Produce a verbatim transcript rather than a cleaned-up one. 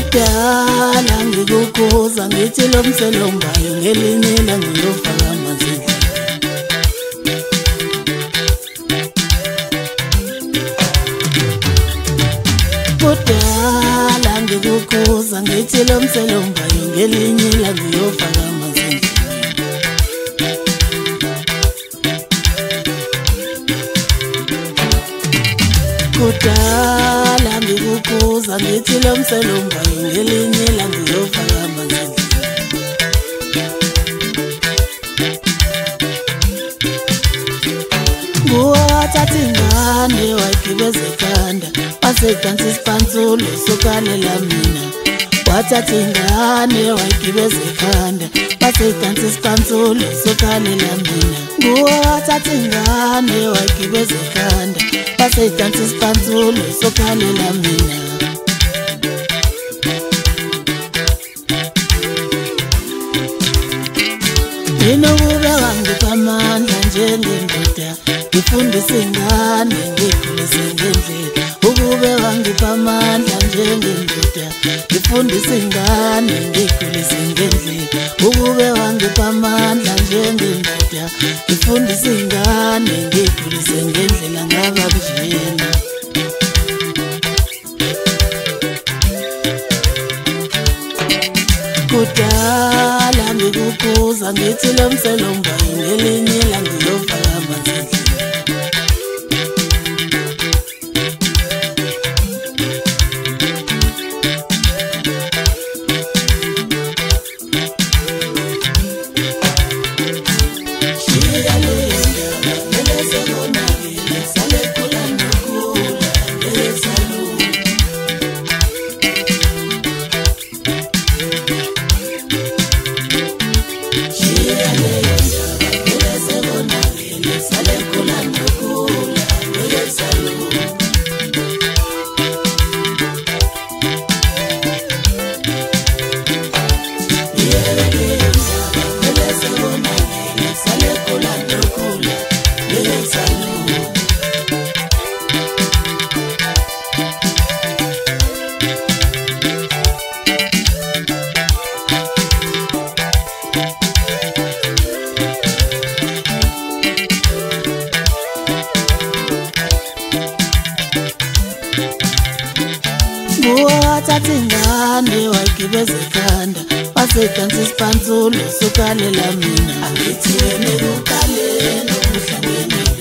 kudala ngikukuza ngithi lo mselombayo ngelinye ilanga ngiyofaka amanzi. Kudala ngikukuza ngithi lo mselombayo ngelinye ilanga ngiyofaka amanzi. Kudala ngikukuza ngithi lo mselombayo ngelinye ilanga ngiyofaka amanzi. Wathatha ingane wayigibeza ekhanda wasedansa isipantsulo sokalela mina. Wathatha ingane wayigibeza ekhanda wasedansa isipantsulo sokalela mina. Wathatha ingane wayigibeza ekhanda wasedansa isipantsulo sokalela mina. Inokube wangipha amandla njengendoda ngifundise ingane ngikhulise ngendlela. Ukube wangipha amandla njengendoda ngifundise ingane ngikhulise ngendlela. Ukube wangipha amandla njengendoda ngifundise ingane ngikhulise ngendlela ngaba njena. Kudala ngikukuza ngithi lo mselombayo ngelinye ilanga ngiyofaka amanzi. Wathatha ingane wayigibeza ekhanda wasedansa isipantsulo sokalela mina. Angithi wena uqale nokuhlangene